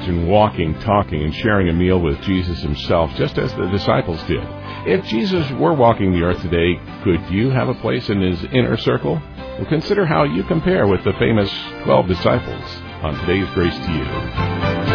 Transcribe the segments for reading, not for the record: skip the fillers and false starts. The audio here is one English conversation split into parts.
imagine walking, talking, and sharing a meal with Jesus himself, just as the disciples did. If Jesus were walking the earth today, could you have a place in his inner circle? Well, consider how you compare with the famous 12 disciples on today's Grace to You.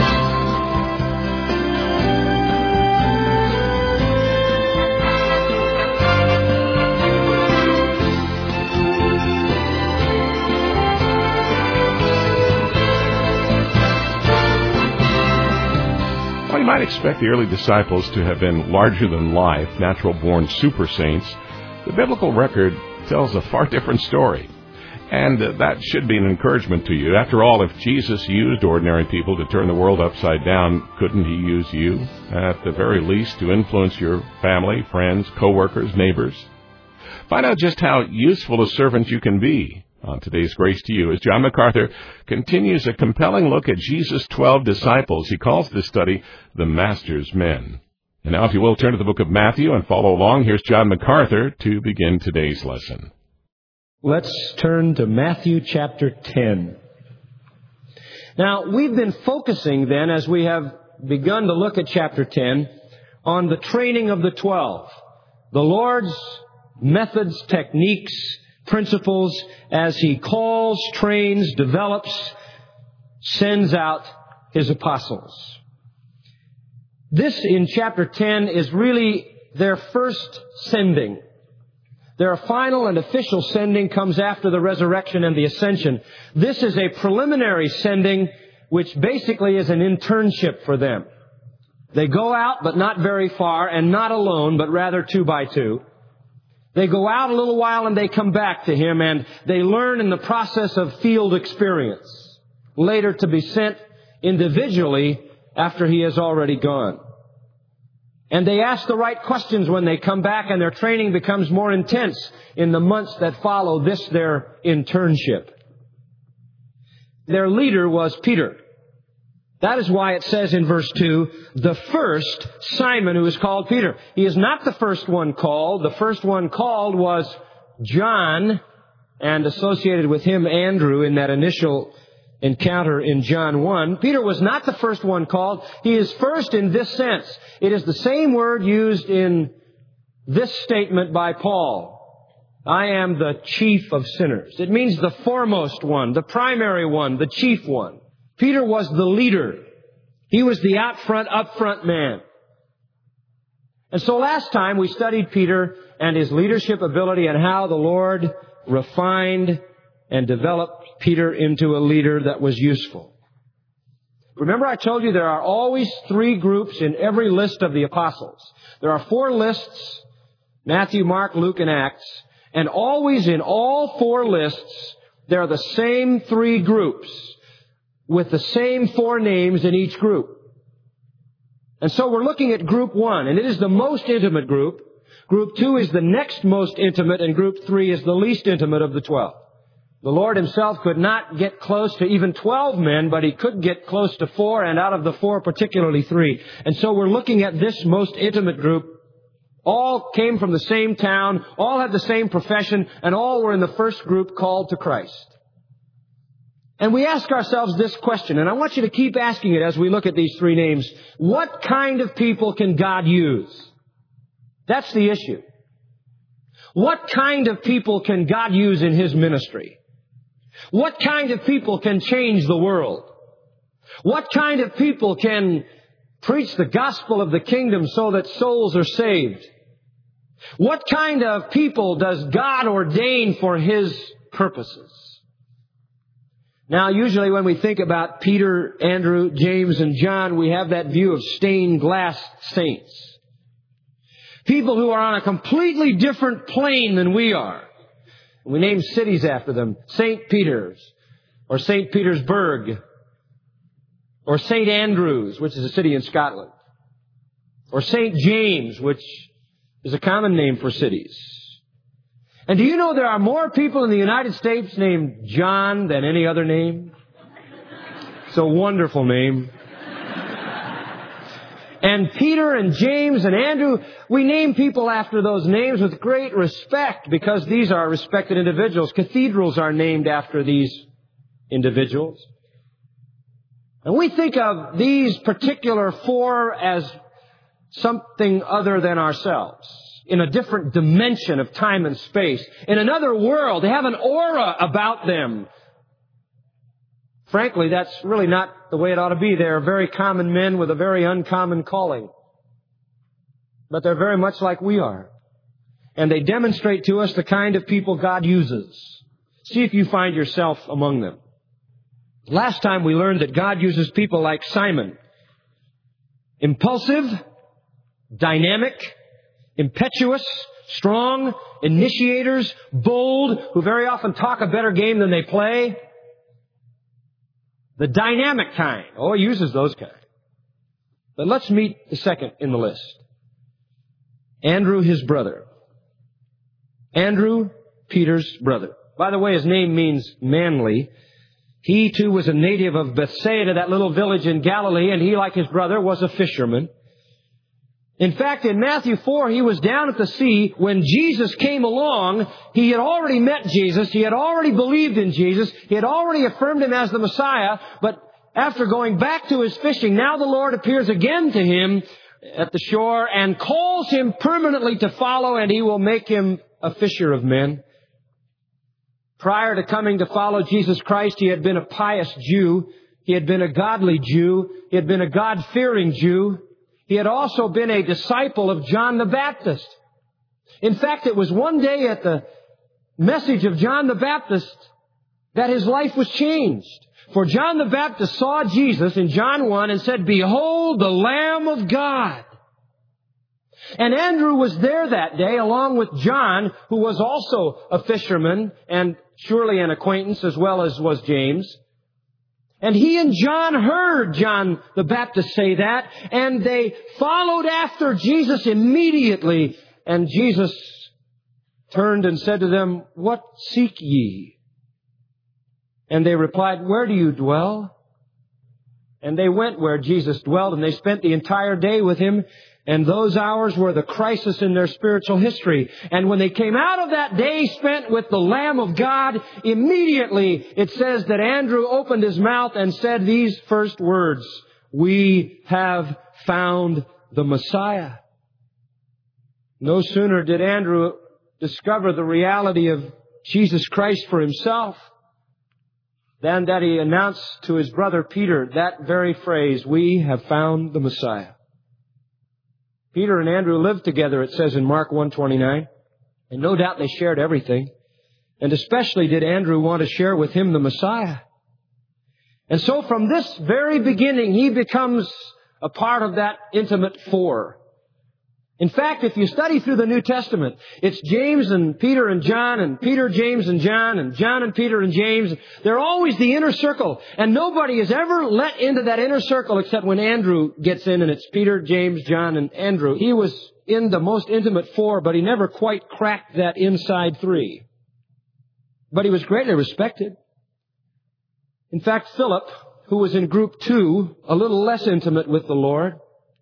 You might expect the early disciples to have been larger-than-life, natural-born super saints. The biblical record tells a far different story. And that should be an encouragement to you. After all, if Jesus used ordinary people to turn the world upside down, couldn't he use you, at the very least, to influence your family, friends, co-workers, neighbors? Find out just how useful a servant you can be on today's Grace to You as John MacArthur continues a compelling look at Jesus' 12 disciples. He calls this study The Master's Men. And now, if you will, turn to the book of Matthew and follow along. Here's John MacArthur to begin today's lesson. Let's turn to Matthew chapter 10. Now, we've been focusing then, as we have begun to look at chapter 10, on the training of the 12. The Lord's methods, techniques, principles as he calls, trains, develops, sends out his apostles. This in chapter 10 is really their first sending. Their final and official sending comes after the resurrection and the ascension. This is a preliminary sending, which basically is an internship for them. They go out, but not very far, and not alone, but rather 2 by 2. They go out a little while and they come back to him, and they learn in the process of field experience, later to be sent individually after he has already gone. And they ask the right questions when they come back, and their training becomes more intense in the months that follow this, their internship. Their leader was Peter. That is why it says in verse 2, the first Simon, who is called Peter. He is not the first one called. The first one called was John, and associated with him Andrew in that initial encounter in John 1. Peter was not the first one called. He is first in this sense. It is the same word used in this statement by Paul. I am the chief of sinners. It means the foremost one, the primary one, the chief one. Peter was the leader. He was the up front man. And so last time we studied Peter and his leadership ability and how the Lord refined and developed Peter into a leader that was useful. Remember, I told you there are always 3 groups in every list of the apostles. There are 4 lists, Matthew, Mark, Luke, and Acts. And always in all 4 lists, there are the same 3 groups, with the same 4 names in each group. And so we're looking at group 1, and it is the most intimate group. Group 2 is the next most intimate, and group 3 is the least intimate of the 12. The Lord himself could not get close to even 12 men, but he could get close to 4, and out of the 4, particularly 3. And so we're looking at this most intimate group. All came from the same town, all had the same profession, and all were in the first group called to Christ. And we ask ourselves this question, and I want you to keep asking it as we look at these 3 names. What kind of people can God use? That's the issue. What kind of people can God use in his ministry? What kind of people can change the world? What kind of people can preach the gospel of the kingdom so that souls are saved? What kind of people does God ordain for his purposes? Now, usually when we think about Peter, Andrew, James, and John, we have that view of stained glass saints. People who are on a completely different plane than we are. We name cities after them. St. Peter's, or St. Petersburg, or St. Andrews, which is a city in Scotland, or St. James, which is a common name for cities. And do you know there are more people in the United States named John than any other name? It's a wonderful name. And Peter and James and Andrew, we name people after those names with great respect because these are respected individuals. Cathedrals are named after these individuals. And we think of these particular four as something other than ourselves, in a different dimension of time and space, in another world. They have an aura about them. Frankly, that's really not the way it ought to be. They are very common men with a very uncommon calling. But they're very much like we are. And they demonstrate to us the kind of people God uses. See if you find yourself among them. Last time we learned that God uses people like Simon. Impulsive, dynamic, impetuous, strong, initiators, bold, who very often talk a better game than they play. The dynamic kind. Oh, he uses those kind. But let's meet the second in the list. Andrew, his brother. Andrew, Peter's brother. By the way, his name means manly. He too was a native of Bethsaida, that little village in Galilee, and he, like his brother, was a fisherman. In fact, in Matthew 4, he was down at the sea when Jesus came along. He had already met Jesus. He had already believed in Jesus. He had already affirmed Him as the Messiah. But after going back to his fishing, now the Lord appears again to him at the shore and calls him permanently to follow, and He will make him a fisher of men. Prior to coming to follow Jesus Christ, he had been a pious Jew. He had been a godly Jew. He had been a God-fearing Jew. He had also been a disciple of John the Baptist. In fact, it was one day at the message of John the Baptist that his life was changed. For John the Baptist saw Jesus in John 1 and said, "Behold, the Lamb of God." And Andrew was there that day along with John, who was also a fisherman and surely an acquaintance as well as was James. And he and John heard John the Baptist say that, and they followed after Jesus immediately. And Jesus turned and said to them, "What seek ye?" And they replied, "Where do you dwell?" And they went where Jesus dwelled, and they spent the entire day with Him. And those hours were the crisis in their spiritual history. And when they came out of that day spent with the Lamb of God, immediately it says that Andrew opened his mouth and said these first words, "We have found the Messiah." No sooner did Andrew discover the reality of Jesus Christ for himself than that he announced to his brother Peter that very phrase, "We have found the Messiah." Peter and Andrew lived together, it says in Mark 1:29. And no doubt they shared everything. And especially did Andrew want to share with him the Messiah. And so from this very beginning, he becomes a part of that intimate four. In fact, if you study through the New Testament, it's James and Peter and John, and Peter, James, and John and Peter and James. They're always the inner circle. And nobody is ever let into that inner circle except when Andrew gets in, and it's Peter, James, John, and Andrew. He was in the most intimate four, but he never quite cracked that inside three. But he was greatly respected. In fact, Philip, who was in group 2, a little less intimate with the Lord,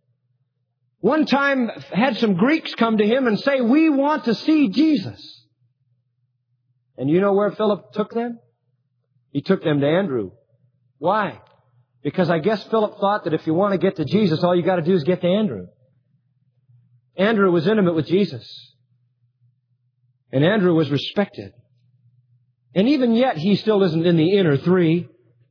one time had some Greeks come to him and say, "We want to see Jesus." And you know where Philip took them? He took them to Andrew. Why? Because I guess Philip thought that if you want to get to Jesus, all you got to do is get to Andrew. Andrew was intimate with Jesus. And Andrew was respected. And even yet, he still isn't in the inner three.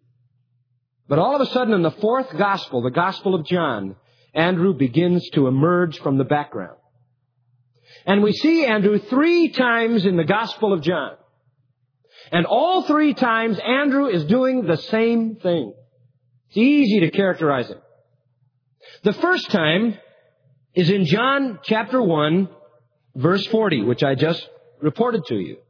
But all of a sudden, in the fourth gospel, the Gospel of John, Andrew begins to emerge from the background. And we see Andrew 3 times in the Gospel of John. And all 3 times, Andrew is doing the same thing. It's easy to characterize him. The first time is in John chapter 1, verse 40, which I just reported to you.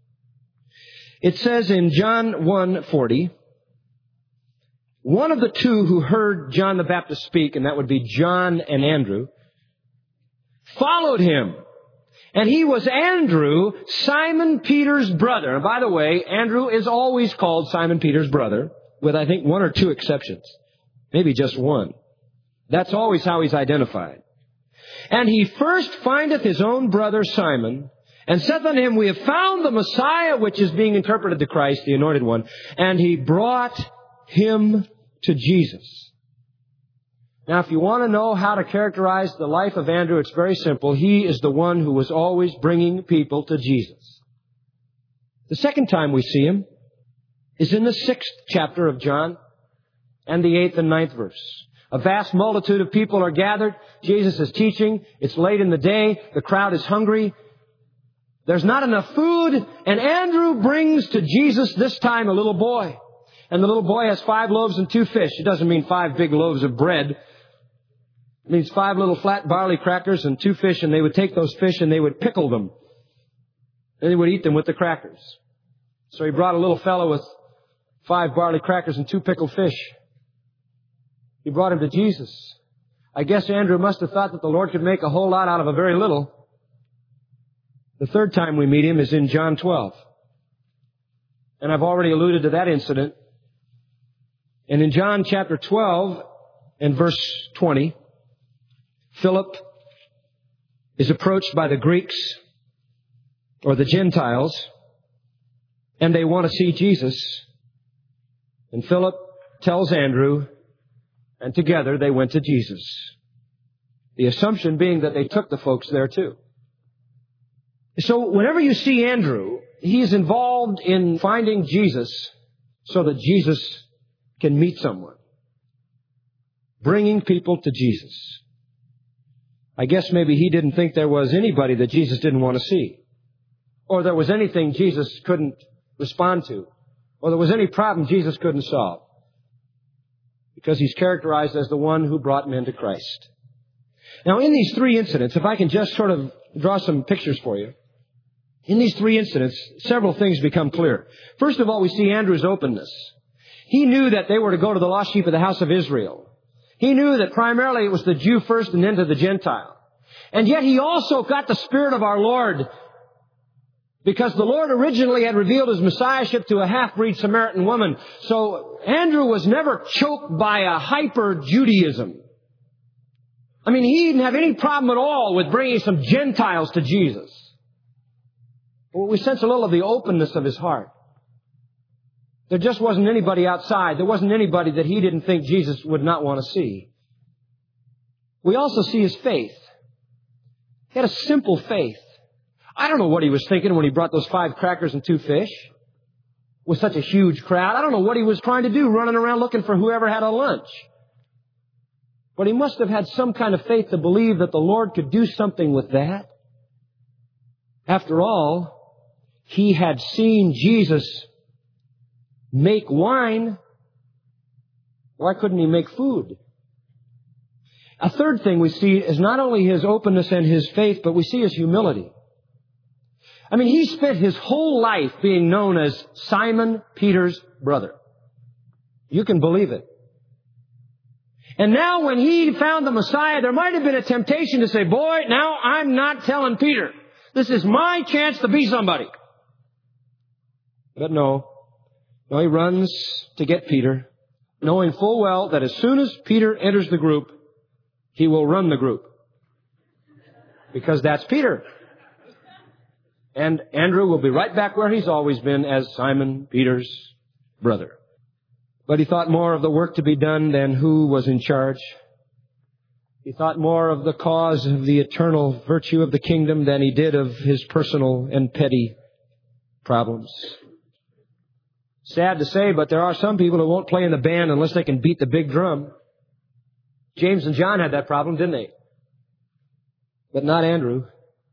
It says in John 1:40, one of the 2 who heard John the Baptist speak, and that would be John and Andrew, followed him. And he was Andrew, Simon Peter's brother. And by the way, Andrew is always called Simon Peter's brother, with I think 1 or 2 exceptions. Maybe just 1. That's always how he's identified. And he first findeth his own brother Simon, and saith unto him, "We have found the Messiah," which is being interpreted the Christ, the Anointed One. And he brought him to Jesus. Now, if you want to know how to characterize the life of Andrew, it's very simple. He is the one who was always bringing people to Jesus. The second time we see him is in the 6th chapter of John and the 8th and 9th verse. A vast multitude of people are gathered. Jesus is teaching. It's late in the day. The crowd is hungry. There's not enough food. And Andrew brings to Jesus this time a little boy. And the little boy has 5 loaves and 2 fish. It doesn't mean 5 big loaves of bread. It means 5 little flat barley crackers and 2 fish. And they would take those fish and they would pickle them. And they would eat them with the crackers. So he brought a little fellow with 5 barley crackers and 2 pickled fish. He brought him to Jesus. I guess Andrew must have thought that the Lord could make a whole lot out of a very little. The third time we meet him is in John 12. And I've already alluded to that incident. And in John chapter 12 and verse 20, Philip is approached by the Greeks or the Gentiles, and they want to see Jesus. And Philip tells Andrew, and together they went to Jesus. The assumption being that they took the folks there too. So whenever you see Andrew, he's involved in finding Jesus so that Jesus can meet someone. Bringing people to Jesus. I guess maybe he didn't think there was anybody that Jesus didn't want to see. Or there was anything Jesus couldn't respond to. Or there was any problem Jesus couldn't solve. Because he's characterized as the one who brought men to Christ. Now, in these 3 incidents, if I can just sort of draw some pictures for you. In these 3 incidents, several things become clear. First of all, we see Andrew's openness. He knew that they were to go to the lost sheep of the house of Israel. He knew that primarily it was the Jew first and then to the Gentile. And yet he also got the Spirit of our Lord, because the Lord originally had revealed His Messiahship to a half-breed Samaritan woman. So Andrew was never choked by a hyper-Judaism. I mean, he didn't have any problem at all with bringing some Gentiles to Jesus. Well, we sense a little of the openness of his heart. There just wasn't anybody outside. There wasn't anybody that he didn't think Jesus would not want to see. We also see his faith. He had a simple faith. I don't know what he was thinking when he brought those 5 crackers and 2 fish with such a huge crowd. I don't know what he was trying to do, running around looking for whoever had a lunch. But he must have had some kind of faith to believe that the Lord could do something with that. After all, he had seen Jesus make wine. Why couldn't he make food? A third thing we see is not only his openness and his faith, but we see his humility. I mean, he spent his whole life being known as Simon Peter's brother. You can believe it. And now when he found the Messiah, there might have been a temptation to say, boy, now I'm not telling Peter. This is my chance to be somebody. But no, he runs to get Peter, knowing full well that as soon as Peter enters the group, he will run the group. Because that's Peter. And Andrew will be right back where he's always been as Simon Peter's brother. But he thought more of the work to be done than who was in charge. He thought more of the cause of the eternal virtue of the kingdom than he did of his personal and petty problems. Sad to say, but there are some people who won't play in the band unless they can beat the big drum. James and John had that problem, didn't they? But not Andrew.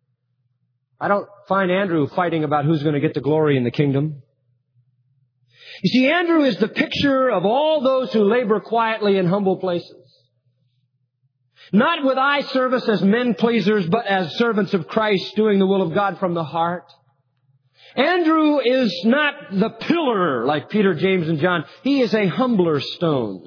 I don't find Andrew fighting about who's going to get the glory in the kingdom. You see, Andrew is the picture of all those who labor quietly in humble places. Not with eye service as men pleasers, but as servants of Christ, doing the will of God from the heart. Andrew is not the pillar like Peter, James, and John. He is a humbler stone.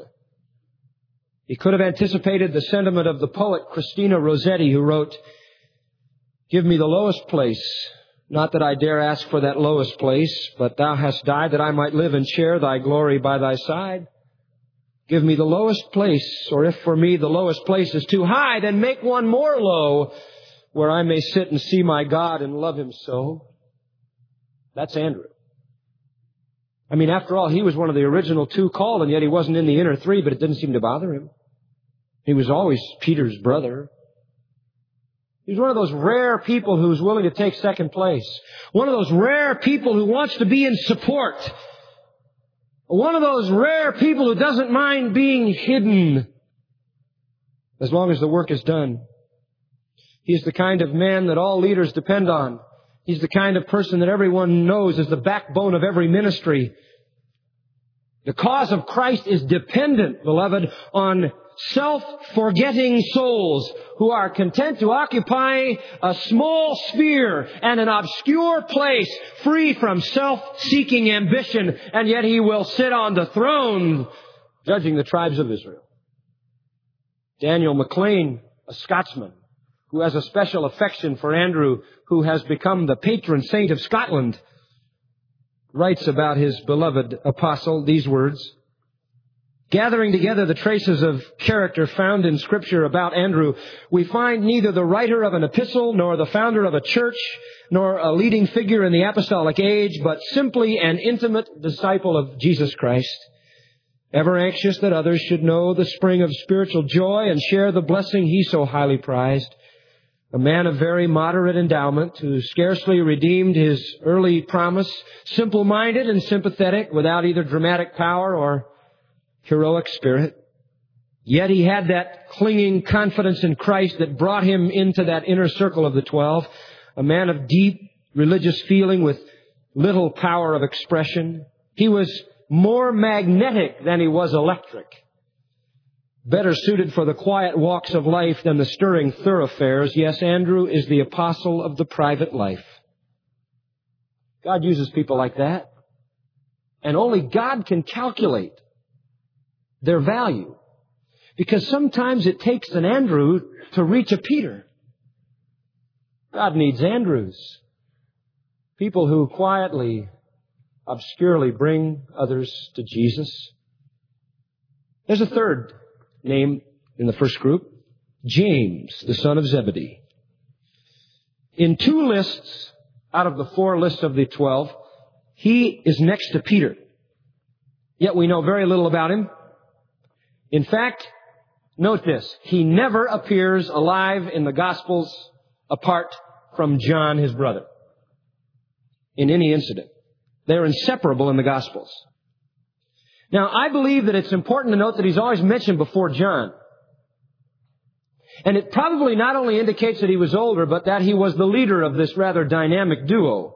He could have anticipated the sentiment of the poet Christina Rossetti, who wrote, "Give me the lowest place, not that I dare ask for that lowest place, but thou hast died that I might live and share thy glory by thy side. Give me the lowest place, or if for me the lowest place is too high, then make one more low, where I may sit and see my God and love Him so." That's Andrew. I mean, after all, he was one of the original 2 called, and yet he wasn't in the inner 3, but it didn't seem to bother him. He was always Peter's brother. He's one of those rare people who's willing to take second place. One of those rare people who wants to be in support. One of those rare people who doesn't mind being hidden as long as the work is done. He's the kind of man that all leaders depend on. He's the kind of person that everyone knows is the backbone of every ministry. The cause of Christ is dependent, beloved, on self-forgetting souls who are content to occupy a small sphere and an obscure place free from self-seeking ambition, and yet he will sit on the throne judging the tribes of Israel. Daniel MacLean, a Scotsman, who has a special affection for Andrew, who has become the patron saint of Scotland, writes about his beloved apostle these words: gathering together the traces of character found in Scripture about Andrew, we find neither the writer of an epistle, nor the founder of a church, nor a leading figure in the apostolic age, but simply an intimate disciple of Jesus Christ, ever anxious that others should know the spring of spiritual joy and share the blessing he so highly prized. A man of very moderate endowment who scarcely redeemed his early promise, simple-minded and sympathetic, without either dramatic power or heroic spirit. Yet he had that clinging confidence in Christ that brought him into that inner circle of the 12. A man of deep religious feeling with little power of expression. He was more magnetic than he was electric. Better suited for the quiet walks of life than the stirring thoroughfares. Yes, Andrew is the apostle of the private life. God uses people like that. And only God can calculate their value. Because sometimes it takes an Andrew to reach a Peter. God needs Andrews. People who quietly, obscurely bring others to Jesus. There's a third name in the first group. James, the son of Zebedee. In 2 lists out of the 4 lists of the 12, he is next to Peter. Yet we know very little about him. In fact, note this, he never appears alive in the Gospels apart from John, his brother, in any incident. They're inseparable in the Gospels. Now, I believe that it's important to note that he's always mentioned before John. And it probably not only indicates that he was older, but that he was the leader of this rather dynamic duo.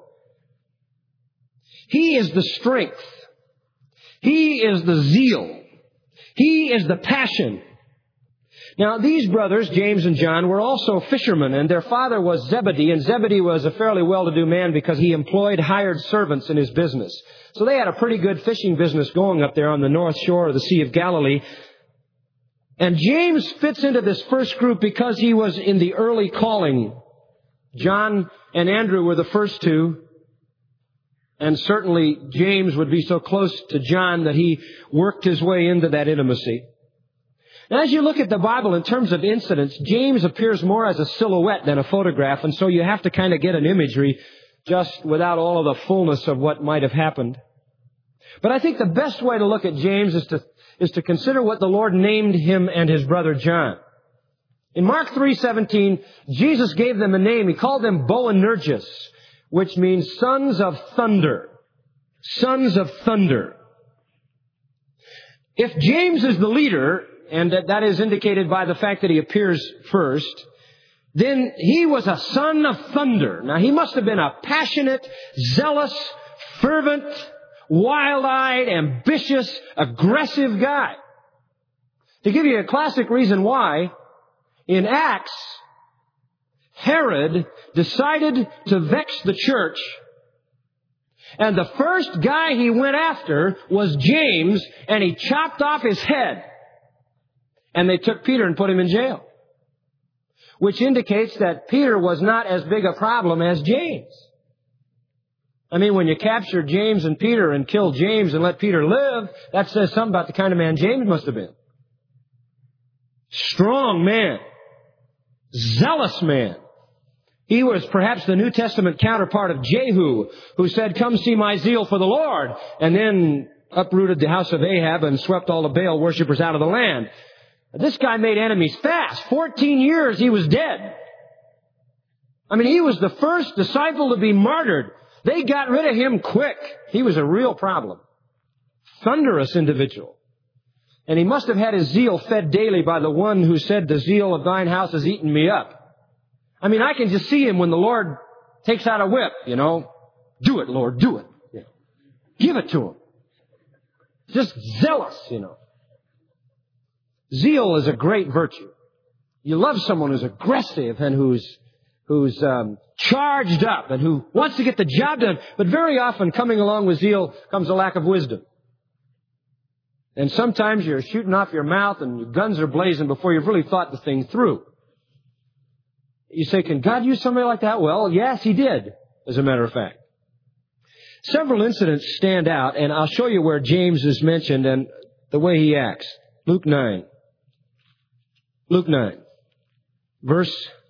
He is the strength. He is the zeal. He is the passion. Now, these brothers, James and John, were also fishermen, and their father was Zebedee, and Zebedee was a fairly well-to-do man because he employed hired servants in his business. So they had a pretty good fishing business going up there on the north shore of the Sea of Galilee. And James fits into this first group because he was in the early calling. John and Andrew were the first 2. And certainly James would be so close to John that he worked his way into that intimacy. Now, as you look at the Bible in terms of incidents, James appears more as a silhouette than a photograph, and so you have to kind of get an imagery just without all of the fullness of what might have happened. But I think the best way to look at James is to consider what the Lord named him and his brother John. In Mark 3:17, Jesus gave them a name. He called them Boanerges, which means sons of thunder. Sons of thunder. If James is the leader, and that is indicated by the fact that he appears first, then he was a son of thunder. Now, he must have been a passionate, zealous, fervent, wild-eyed, ambitious, aggressive guy. To give you a classic reason why, in Acts, Herod decided to vex the church, and the first guy he went after was James, and he chopped off his head. And they took Peter and put him in jail. Which indicates that Peter was not as big a problem as James. I mean, when you capture James and Peter and kill James and let Peter live, that says something about the kind of man James must have been. Strong man. Zealous man. He was perhaps the New Testament counterpart of Jehu, who said, "Come see my zeal for the Lord," and then uprooted the house of Ahab and swept all the Baal worshippers out of the land. This guy made enemies fast. 14 years he was dead. I mean, he was the first disciple to be martyred. They got rid of him quick. He was a real problem. Thunderous individual. And he must have had his zeal fed daily by the one who said, "The zeal of thine house has eaten me up." I mean, I can just see him when the Lord takes out a whip, "Do it, Lord, do it." Give it to him. Just zealous, Zeal is a great virtue. You love someone who's aggressive and who's charged up and who wants to get the job done. But very often coming along with zeal comes a lack of wisdom. And sometimes you're shooting off your mouth and your guns are blazing before you've really thought the thing through. You say, can God use somebody like that? Well, yes, He did, as a matter of fact. Several incidents stand out, and I'll show you where James is mentioned and the way he acts. Luke 9. Luke 9, verse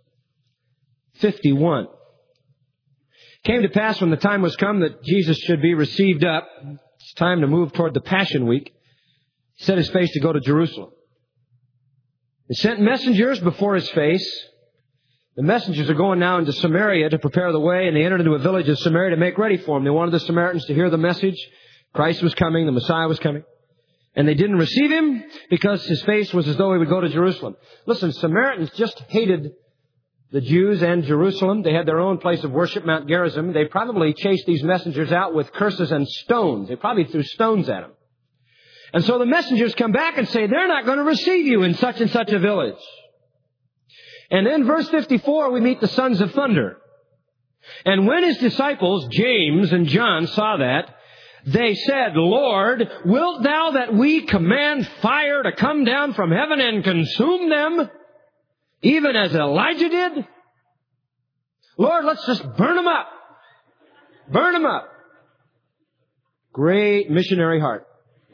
51. Came to pass when the time was come that Jesus should be received up. It's time to move toward the Passion Week. He set his face to go to Jerusalem. He sent messengers before his face. The messengers are going now into Samaria to prepare the way, and they entered into a village of Samaria to make ready for him. They wanted the Samaritans to hear the message. Christ was coming. The Messiah was coming. And they didn't receive him because his face was as though he would go to Jerusalem. Listen, Samaritans just hated the Jews and Jerusalem. They had their own place of worship, Mount Gerizim. They probably chased these messengers out with curses and stones. They probably threw stones at them. And so the messengers come back and say, they're not going to receive you in such and such a village. And then verse 54, we meet the sons of thunder. And when his disciples, James and John, saw that, they said, "Lord, wilt thou that we command fire to come down from heaven and consume them, even as Elijah did?" Lord, let's just burn them up. Burn them up. Great missionary heart.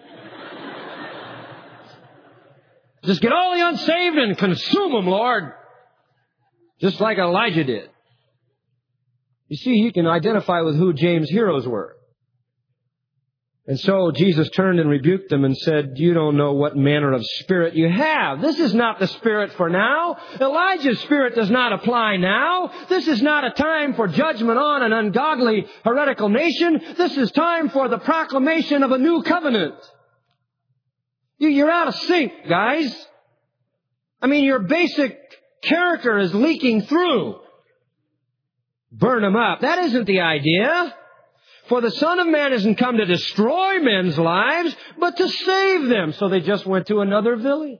Just get all the unsaved and consume them, Lord. Just like Elijah did. You see, you can identify with who James' heroes were. And so Jesus turned and rebuked them and said, "You don't know what manner of spirit you have. This is not the spirit for now. Elijah's spirit does not apply now. This is not a time for judgment on an ungodly, heretical nation. This is time for the proclamation of a new covenant." You're out of sync, guys. I mean, your basic character is leaking through. Burn them up. That isn't the idea. For the Son of Man hasn't come to destroy men's lives, but to save them. So they just went to another village.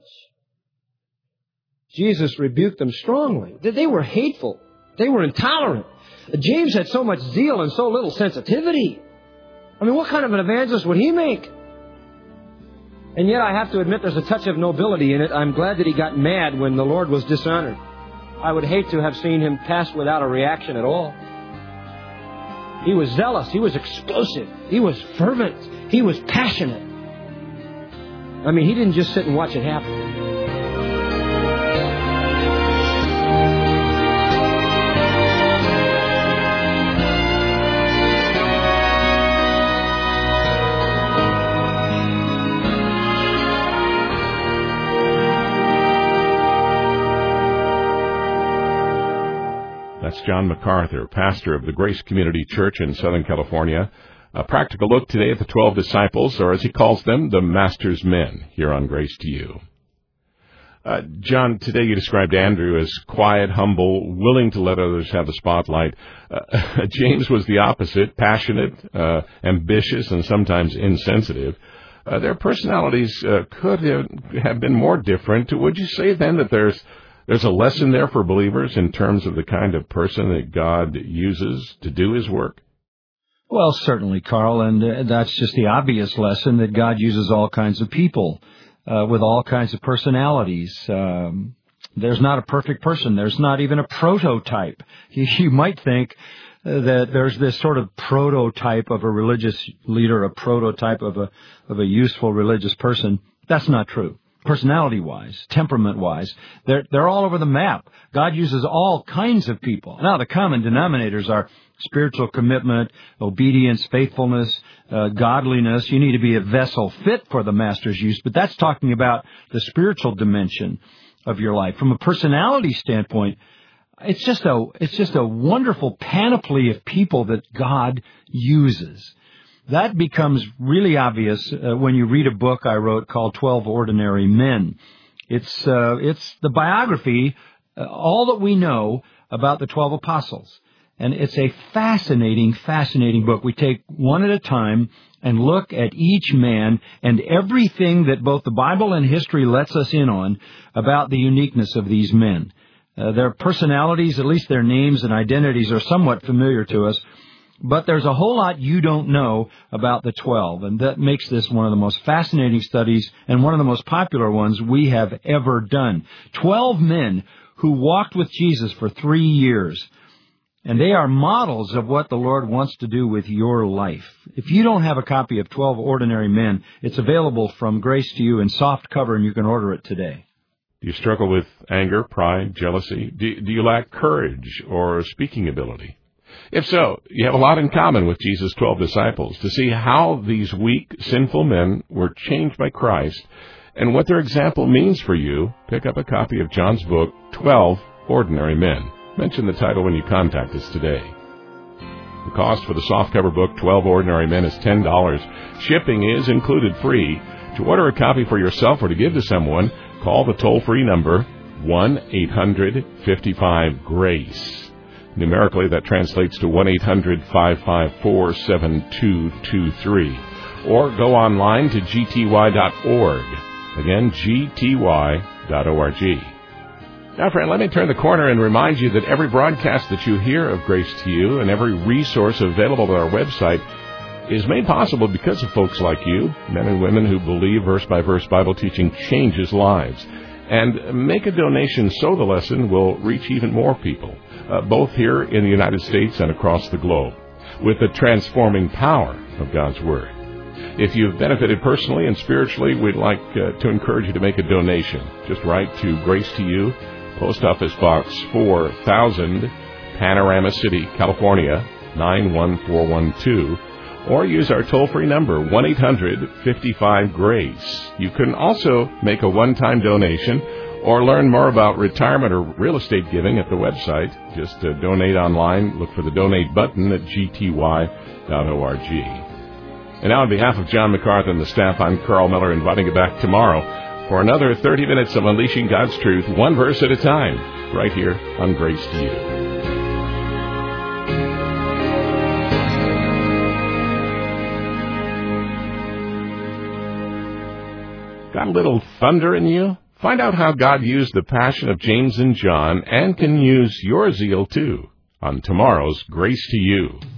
Jesus rebuked them strongly. They were hateful. They were intolerant. James had so much zeal and so little sensitivity. I mean, what kind of an evangelist would he make? And yet I have to admit there's a touch of nobility in it. I'm glad that he got mad when the Lord was dishonored. I would hate to have seen him pass without a reaction at all. He was zealous. He was explosive. He was fervent. He was passionate. I mean, he didn't just sit and watch it happen. That's John MacArthur, pastor of the Grace Community Church in Southern California. A practical look today at the 12 disciples, or as he calls them, the Master's men, here on Grace to You. John, today you described Andrew as quiet, humble, willing to let others have the spotlight. James was the opposite, passionate, ambitious, and sometimes insensitive. Their personalities could have been more different. Would you say then that there's a lesson there for believers in terms of the kind of person that God uses to do His work? Well, certainly, Carl, and that's just the obvious lesson that God uses all kinds of people with all kinds of personalities. There's not a perfect person. There's not even a prototype. You might think that there's this sort of prototype of a religious leader, a prototype of a useful religious person. That's not true. personality-wise, temperament-wise. They're all over the map. God uses all kinds of people. Now, the common denominators are spiritual commitment, obedience, faithfulness, godliness. You need to be a vessel fit for the Master's use, but that's talking about the spiritual dimension of your life. From a personality standpoint, it's just a wonderful panoply of people that God uses. That becomes really obvious when you read a book I wrote called 12 Ordinary Men. It's the biography, all that we know about the 12 apostles. And it's a fascinating, fascinating book. We take one at a time and look at each man and everything that both the Bible and history lets us in on about the uniqueness of these men. Their personalities, at least their names and identities, are somewhat familiar to us. But there's a whole lot you don't know about the 12, and that makes this one of the most fascinating studies and one of the most popular ones we have ever done. 12 men who walked with Jesus for 3 years, and they are models of what the Lord wants to do with your life. If you don't have a copy of 12 Ordinary Men, it's available from Grace to You in soft cover, and you can order it today. Do you struggle with anger, pride, jealousy? Do you lack courage or speaking ability? If so, you have a lot in common with Jesus' 12 disciples. To see how these weak, sinful men were changed by Christ and what their example means for you, pick up a copy of John's book, 12 Ordinary Men. Mention the title when you contact us today. The cost for the softcover book, 12 Ordinary Men, is $10. Shipping is included free. To order a copy for yourself or to give to someone, call the toll-free number 1-800-55-GRACE. Numerically, that translates to 1-800-554-7223. Or go online to gty.org. Again, gty.org. Now, friend, let me turn the corner and remind you that every broadcast that you hear of Grace to You and every resource available at our website is made possible because of folks like you, men and women who believe verse-by-verse Bible teaching changes lives. And make a donation so the lesson will reach even more people, both here in the United States and across the globe, with the transforming power of God's Word. If you've benefited personally and spiritually, we'd like to encourage you to make a donation. Just write to Grace to You, Post Office Box 4000, Panorama City, California, 91412, or use our toll-free number, 1-800-55-GRACE. You can also make a one-time donation or learn more about retirement or real estate giving at the website. Just donate online. Look for the donate button at gty.org. And now on behalf of John MacArthur and the staff, I'm Carl Miller, inviting you back tomorrow for another 30 minutes of unleashing God's truth, one verse at a time, right here on Grace to You. Got a little thunder in you? Find out how God used the passion of James and John and can use your zeal too on tomorrow's Grace to You.